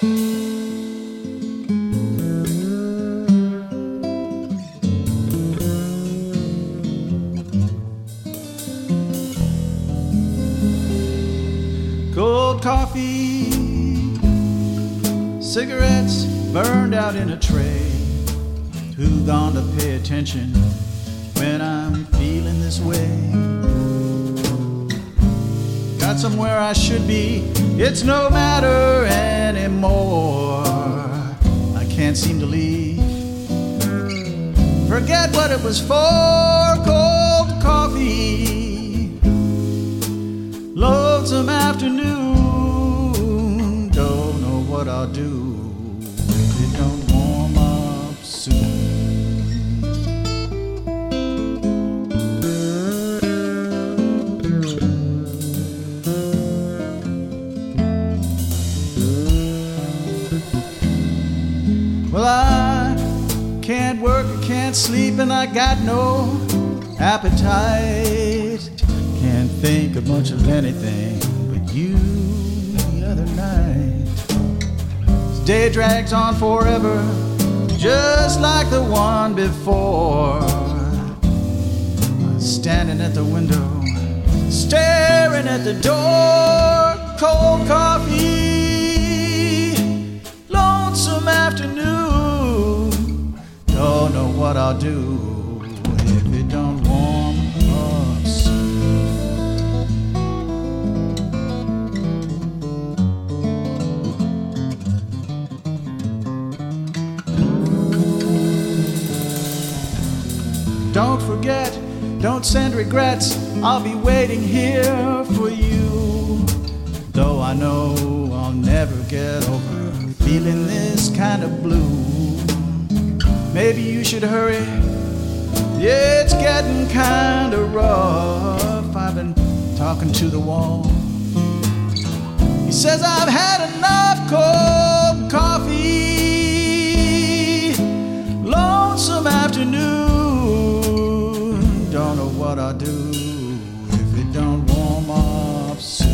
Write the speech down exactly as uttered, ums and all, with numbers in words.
Cold coffee, cigarettes burned out in a tray. Who gonna pay attention when I'm feeling this way? Got somewhere I should be, it's no matter anymore. I can't seem to leave, forget what it was for. Cold coffee, lonesome afternoon, don't know what I'll do if it don't warm up soon. Well, I can't work, I can't sleep, and I got no appetite. Can't think of much of anything but you the other night. This day drags on forever, just like the one before. I'm standing at the window, staring at the door. Cold coffee, lonesome afternoon, don't know what I'll do if it don't warm up soon. Don't forget, don't send regrets, I'll be waiting here for you. Though I know I'll never get over feeling this kind of blue. Maybe you should hurry, yeah, it's getting kind of rough. I've been talking to the wall, he says I've had enough. Cold coffee, lonesome afternoon, don't know what I'll do if it don't warm up soon.